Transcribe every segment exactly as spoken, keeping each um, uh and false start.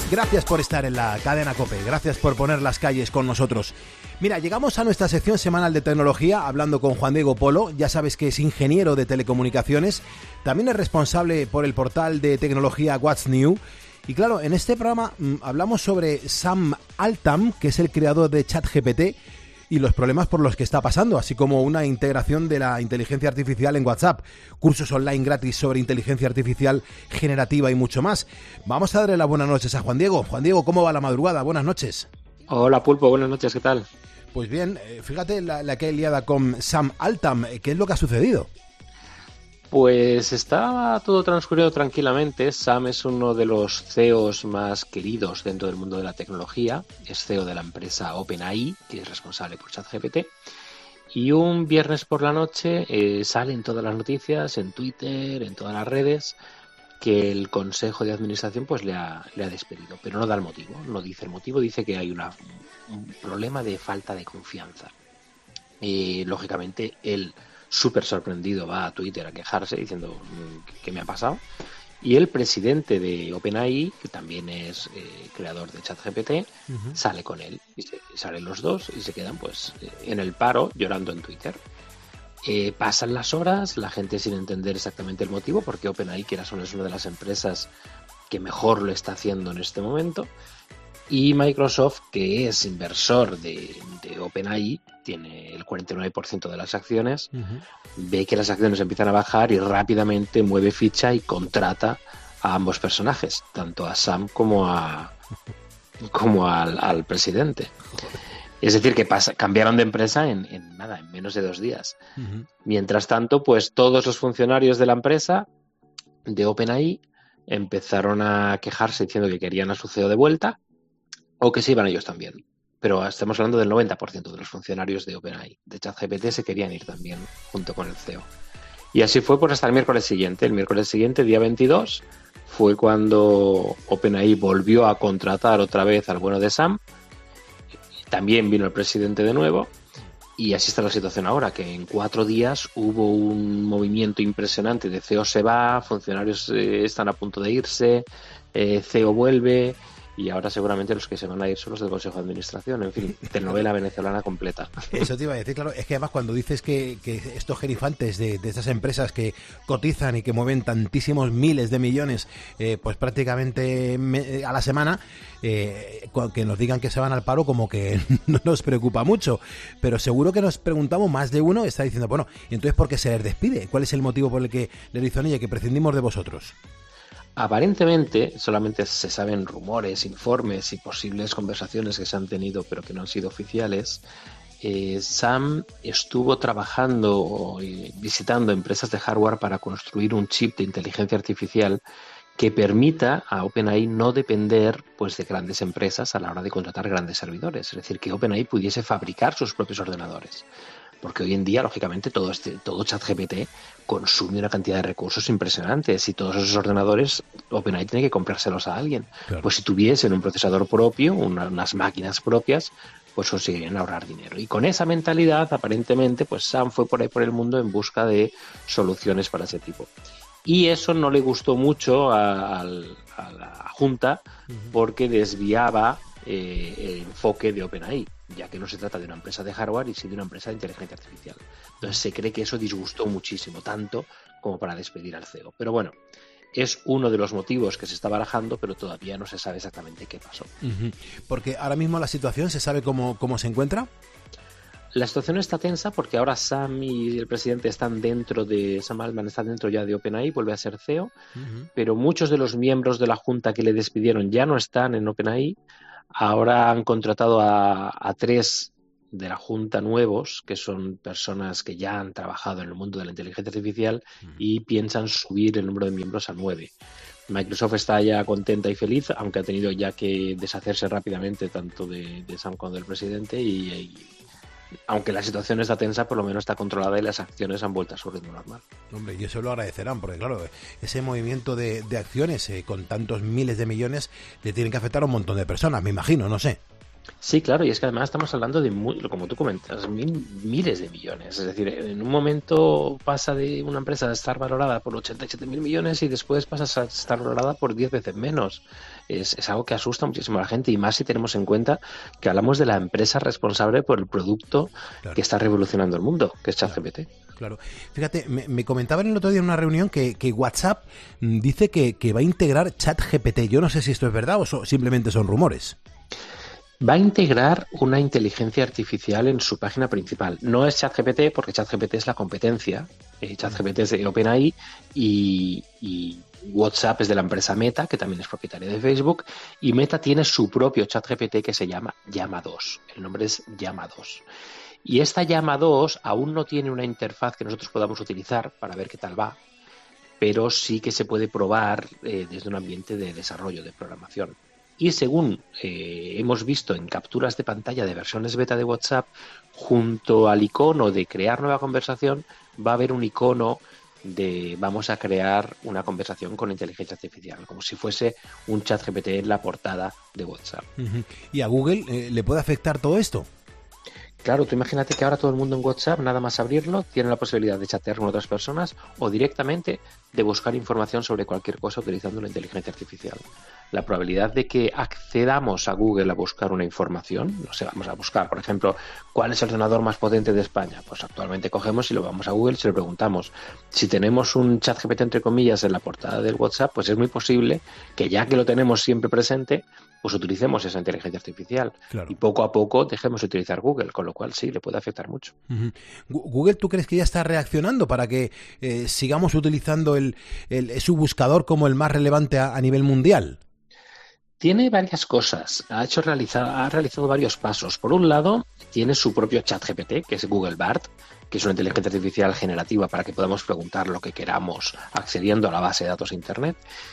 Gracias por estar en la cadena COPE, gracias por poner las calles con nosotros. Mira, llegamos a nuestra sección semanal de tecnología hablando con Juan Diego Polo. Ya sabes que es ingeniero de telecomunicaciones, también es responsable por el portal de tecnología What's New. Y claro, en este programa mmm, hablamos sobre Sam Altman, que es el creador de ChatGPT, y los problemas por los que está pasando, así como una integración de la inteligencia artificial en WhatsApp, cursos online gratis sobre inteligencia artificial generativa y mucho más. Vamos a darle las buenas noches a Juan Diego. Juan Diego, ¿cómo va la madrugada? Buenas noches. Hola Pulpo, buenas noches, ¿qué tal? Pues bien, fíjate la, la que hay liada con Sam Altman. ¿Qué es lo que ha sucedido? Pues estaba todo transcurriendo tranquilamente. Sam es uno de los C E Os más queridos dentro del mundo de la tecnología. Es C E O de la empresa OpenAI, que es responsable por ChatGPT. Y un viernes por la noche eh, salen todas las noticias en Twitter, en todas las redes, que el Consejo de Administración pues le ha, le ha despedido. Pero no da el motivo, no dice el motivo, dice que hay una, un problema de falta de confianza. Eh, lógicamente, él... súper sorprendido va a Twitter a quejarse diciendo ¿qué me ha pasado? Y el presidente de OpenAI, que también es eh, creador de ChatGPT, uh-huh. sale con él y, se, y salen los dos y se quedan pues en el paro llorando en Twitter. Eh, pasan las horas, la gente sin entender exactamente el motivo, porque OpenAI, que es una de las empresas que mejor lo está haciendo en este momento, y Microsoft, que es inversor de, de OpenAI, tiene el cuarenta y nueve por ciento de las acciones, uh-huh. ve que las acciones empiezan a bajar y rápidamente mueve ficha y contrata a ambos personajes, tanto a Sam como a como al, al presidente. Es decir, que pasa, cambiaron de empresa en, en nada, en menos de dos días. Uh-huh. Mientras tanto, pues todos los funcionarios de la empresa de OpenAI empezaron a quejarse diciendo que querían a su C E O de vuelta, o que se iban ellos también. Pero estamos hablando del noventa por ciento de los funcionarios de OpenAI. De ChatGPT se querían ir también junto con el C E O. Y así fue pues hasta el miércoles siguiente. El miércoles siguiente, día veintidós, fue cuando OpenAI volvió a contratar otra vez al bueno de Sam. También vino el presidente de nuevo. Y así está la situación ahora, que en cuatro días hubo un movimiento impresionante de C E O se va, funcionarios eh, están a punto de irse, eh, C E O vuelve... Y ahora seguramente los que se van a ir son los del Consejo de Administración. En fin, telenovela venezolana completa. Eso te iba a decir, claro. Es que además cuando dices que, que estos gerifantes de, de estas empresas que cotizan y que mueven tantísimos miles de millones, eh, pues prácticamente me, a la semana, eh, que nos digan que se van al paro, como que no nos preocupa mucho. Pero seguro que nos preguntamos, más de uno está diciendo, bueno, ¿y entonces por qué se les despide? ¿Cuál es el motivo por el que le dicen, oye, que prescindimos de vosotros? Aparentemente solamente se saben rumores, informes y posibles conversaciones que se han tenido pero que no han sido oficiales. Eh, Sam estuvo trabajando o eh, visitando empresas de hardware para construir un chip de inteligencia artificial que permita a OpenAI no depender pues, de grandes empresas a la hora de contratar grandes servidores. Es decir, que OpenAI pudiese fabricar sus propios ordenadores. Porque hoy en día, lógicamente, todo este, todo ChatGPT consume una cantidad de recursos impresionantes y todos esos ordenadores OpenAI tiene que comprárselos a alguien. Claro. Pues si tuviesen un procesador propio, una, unas máquinas propias, pues conseguirían ahorrar dinero. Y con esa mentalidad, aparentemente, pues Sam fue por ahí por el mundo en busca de soluciones para ese tipo. Y eso no le gustó mucho a, a, a la Junta porque desviaba eh, el enfoque de OpenAI, ya que no se trata de una empresa de hardware y sí de una empresa de inteligencia artificial. Entonces se cree que eso disgustó muchísimo, tanto como para despedir al C E O. Pero bueno, es uno de los motivos que se está barajando, pero todavía no se sabe exactamente qué pasó. Uh-huh. Porque ahora mismo la situación, ¿se sabe cómo, cómo se encuentra? La situación está tensa porque ahora Sam y el presidente están dentro de... Sam Altman está dentro ya de OpenAI, vuelve a ser C E O, uh-huh. pero muchos de los miembros de la junta que le despidieron ya no están en OpenAI. Ahora han contratado a, a tres de la junta nuevos, que son personas que ya han trabajado en el mundo de la inteligencia artificial uh-huh. y piensan subir el número de miembros a nueve. Microsoft está ya contenta y feliz, aunque ha tenido ya que deshacerse rápidamente tanto de, de Sam como del presidente y, y aunque la situación está tensa, por lo menos está controlada y las acciones han vuelto a su ritmo normal. Hombre, y eso lo agradecerán, porque claro, ese movimiento de, de acciones eh, con tantos miles de millones le tienen que afectar a un montón de personas, me imagino, no sé. Sí, claro, y es que además estamos hablando de, muy, como tú comentas, mil, miles de millones. Es decir, en un momento pasa de una empresa a estar valorada por ochenta y siete mil millones y después pasa a estar valorada por diez veces menos. es, es algo que asusta muchísimo a la gente, y más si tenemos en cuenta que hablamos de la empresa responsable por el producto claro. que está revolucionando el mundo, que es ChatGPT. Claro. Claro. Fíjate, me, me comentaban el otro día en una reunión que, que WhatsApp dice que, que va a integrar ChatGPT. Yo no sé si esto es verdad o so, simplemente son rumores. Va a integrar una inteligencia artificial en su página principal. No es ChatGPT, porque ChatGPT es la competencia. Eh, ChatGPT es de OpenAI y, y WhatsApp es de la empresa Meta, que también es propietaria de Facebook. Y Meta tiene su propio ChatGPT que se llama Llama dos. El nombre es Llama dos. Y esta Llama dos aún no tiene una interfaz que nosotros podamos utilizar para ver qué tal va, pero sí que se puede probar eh, desde un ambiente de desarrollo, de programación. Y según eh, hemos visto en capturas de pantalla de versiones beta de WhatsApp, junto al icono de crear nueva conversación, va a haber un icono de vamos a crear una conversación con inteligencia artificial, como si fuese un ChatGPT en la portada de WhatsApp. Uh-huh. ¿Y a Google eh, le puede afectar todo esto? Claro, tú imagínate que ahora todo el mundo en WhatsApp, nada más abrirlo, tiene la posibilidad de chatear con otras personas o directamente de buscar información sobre cualquier cosa utilizando una inteligencia artificial. La probabilidad de que accedamos a Google a buscar una información, no sé, vamos a buscar, por ejemplo, ¿cuál es el ordenador más potente de España? Pues actualmente cogemos y lo vamos a Google y se lo preguntamos. Si tenemos un ChatGPT, entre comillas, en la portada del WhatsApp, pues es muy posible que ya que lo tenemos siempre presente, pues utilicemos esa inteligencia artificial. Claro. Y poco a poco dejemos de utilizar Google, con lo cual sí, le puede afectar mucho. Uh-huh. Google, ¿tú crees que ya está reaccionando para que eh, sigamos utilizando el, el, su buscador como el más relevante a, a nivel mundial? Tiene varias cosas, ha hecho realizar, ha realizado varios pasos. Por un lado, tiene su propio ChatGPT, que es Google Bard, que es una inteligencia artificial generativa para que podamos preguntar lo que queramos accediendo a la base de datos de Internet.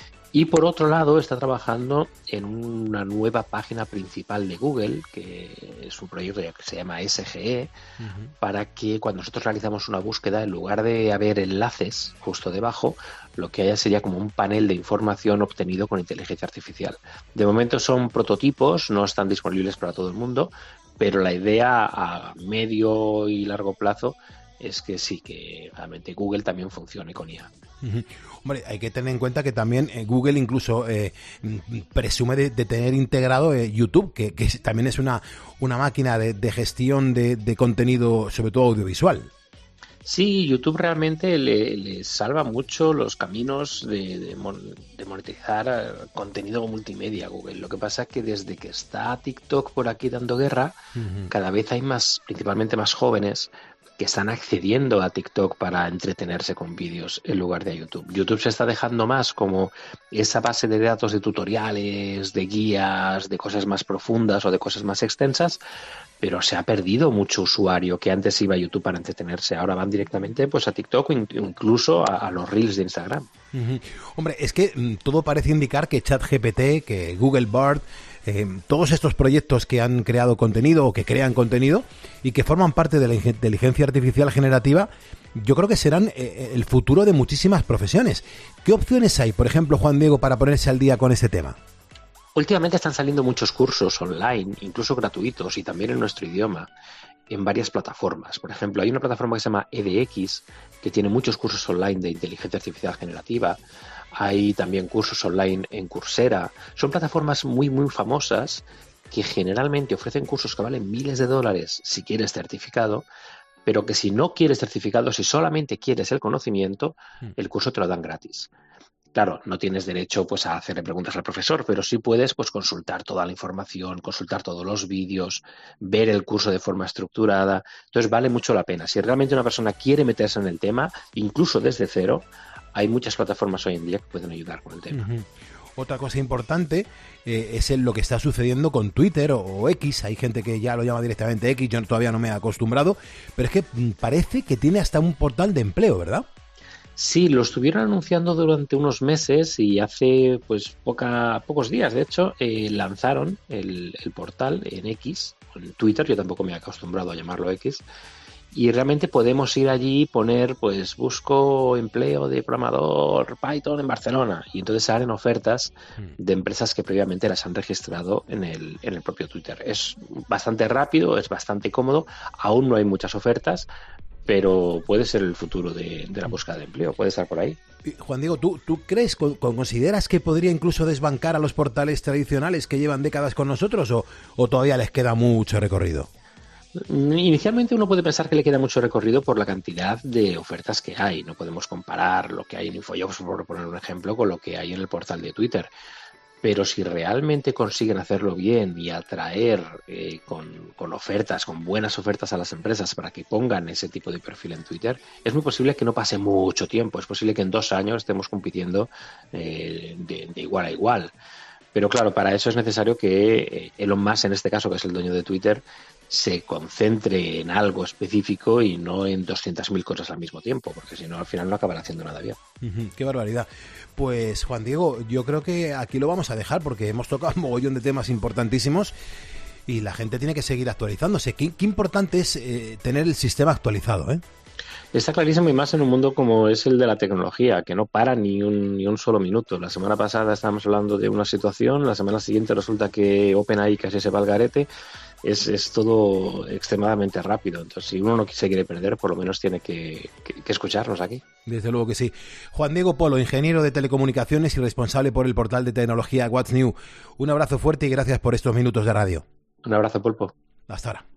Y por otro lado, está trabajando en una nueva página principal de Google, que es un proyecto que se llama S G E, uh-huh. para que cuando nosotros realizamos una búsqueda, en lugar de haber enlaces justo debajo, lo que haya sería como un panel de información obtenido con inteligencia artificial. De momento son prototipos, no están disponibles para todo el mundo, pero la idea a medio y largo plazo es que sí, que realmente Google también funcione con I A. Uh-huh. Hombre, hay que tener en cuenta que también eh, Google incluso eh, presume de, de tener integrado eh, YouTube, que, que también es una, una máquina de, de gestión de, de contenido, sobre todo audiovisual. Sí, YouTube realmente le, le salva mucho los caminos de, de, mon, de monetizar contenido multimedia a Google. Lo que pasa es que desde que está TikTok por aquí dando guerra, uh-huh. cada vez hay más, principalmente más jóvenes, que están accediendo a TikTok para entretenerse con vídeos en lugar de a YouTube. YouTube se está dejando más como esa base de datos de tutoriales, de guías, de cosas más profundas o de cosas más extensas, pero se ha perdido mucho usuario que antes iba a YouTube para entretenerse. Ahora van directamente pues a TikTok o incluso a, a los Reels de Instagram. Uh-huh. Hombre, es que m, todo parece indicar que ChatGPT, que Google Bard, eh, todos estos proyectos que han creado contenido o que crean contenido y que forman parte de la inteligencia artificial generativa, yo creo que serán eh, el futuro de muchísimas profesiones. ¿Qué opciones hay, por ejemplo, Juan Diego, para ponerse al día con este tema? Últimamente están saliendo muchos cursos online, incluso gratuitos y también en nuestro idioma, en varias plataformas. Por ejemplo, hay una plataforma que se llama edX, que tiene muchos cursos online de inteligencia artificial generativa. Hay también cursos online en Coursera. Son plataformas muy, muy famosas que generalmente ofrecen cursos que valen miles de dólares si quieres certificado, pero que si no quieres certificado, si solamente quieres el conocimiento, el curso te lo dan gratis. Claro, no tienes derecho pues a hacerle preguntas al profesor, pero sí puedes pues consultar toda la información, consultar todos los vídeos, ver el curso de forma estructurada. Entonces vale mucho la pena. Si realmente una persona quiere meterse en el tema, incluso desde cero, hay muchas plataformas hoy en día que pueden ayudar con el tema. Uh-huh. Otra cosa importante eh, es el, lo que está sucediendo con Twitter o, o X. Hay gente que ya lo llama directamente X, yo todavía no me he acostumbrado, pero es que parece que tiene hasta un portal de empleo, ¿verdad? Sí, lo estuvieron anunciando durante unos meses y hace pues poca, pocos días, de hecho, eh, lanzaron el, el portal en X, en Twitter, yo tampoco me he acostumbrado a llamarlo X, y realmente podemos ir allí y poner, pues busco empleo de programador Python en Barcelona, y entonces salen ofertas de empresas que previamente las han registrado en el, en el propio Twitter. Es bastante rápido, es bastante cómodo, aún no hay muchas ofertas, pero puede ser el futuro de, de la búsqueda de empleo, puede estar por ahí. Juan Diego, ¿tú, tú crees, con, consideras que podría incluso desbancar a los portales tradicionales que llevan décadas con nosotros o, o todavía les queda mucho recorrido? Inicialmente uno puede pensar que le queda mucho recorrido por la cantidad de ofertas que hay. No podemos comparar lo que hay en InfoJobs, por poner un ejemplo, con lo que hay en el portal de Twitter. Pero si realmente consiguen hacerlo bien y atraer eh, con, con ofertas, con buenas ofertas a las empresas para que pongan ese tipo de perfil en Twitter, es muy posible que no pase mucho tiempo. Es posible que en dos años estemos compitiendo eh, de, de igual a igual. Pero claro, para eso es necesario que Elon Musk, en este caso, que es el dueño de Twitter, se concentre en algo específico y no en doscientas mil cosas al mismo tiempo, porque si no, al final no acabará haciendo nada bien. Uh-huh, qué barbaridad. Pues, Juan Diego, yo creo que aquí lo vamos a dejar porque hemos tocado un mogollón de temas importantísimos y la gente tiene que seguir actualizándose. Qué, qué importante es eh, tener el sistema actualizado, ¿eh? Está clarísimo, y más en un mundo como es el de la tecnología, que no para ni un, ni un solo minuto. La semana pasada estábamos hablando de una situación, la semana siguiente resulta que OpenAI casi se va al garete. Es, es todo extremadamente rápido. Entonces, si uno no se quiere perder, por lo menos tiene que, que, que escucharnos aquí. Desde luego que sí. Juan Diego Polo, ingeniero de telecomunicaciones y responsable por el portal de tecnología What's New. Un abrazo fuerte y gracias por estos minutos de radio. Un abrazo, Pulpo. Hasta ahora.